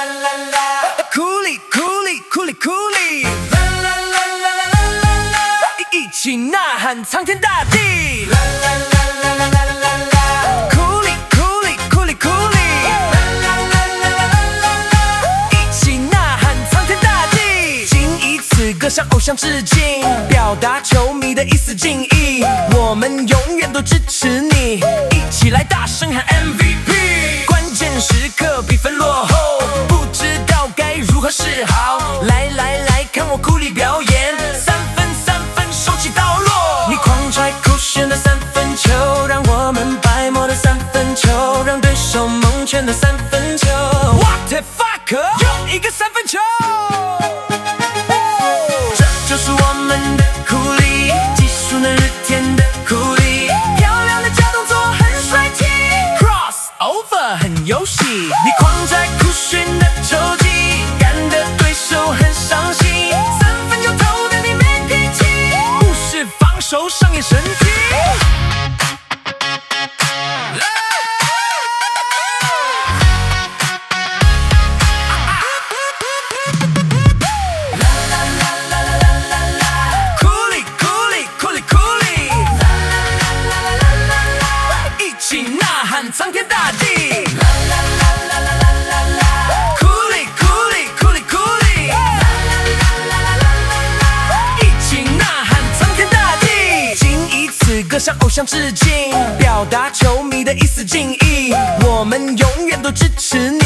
酷里酷里酷里酷里，一起呐喊苍天大地。酷里酷里酷里酷里，一起呐喊苍天大地。仅以此歌向偶像致敬，表达球迷的一丝敬意。我们永远都支持你，一起来大声喊 MVP。关键时刻比分落后，不知道该如何是好。来来来，看我酷里表演，三分手起刀落。你狂拽酷炫的三分球，让我们白魔的三分球，让对手蒙圈的三分球。What the fuck， 又一个三分球。这就是我们的酷里，技术能日天的酷里，漂亮的假动作很帅气 ，cross over 很游戏。你狂拽酷炫的球技，干的对手很伤心。三分球投的你没脾气，不是防守上演神迹。苍天大地，酷里酷里酷里酷里，一起呐喊苍天大地。仅以此歌向偶像致敬，表达球迷的一丝敬意。我们永远都支持你。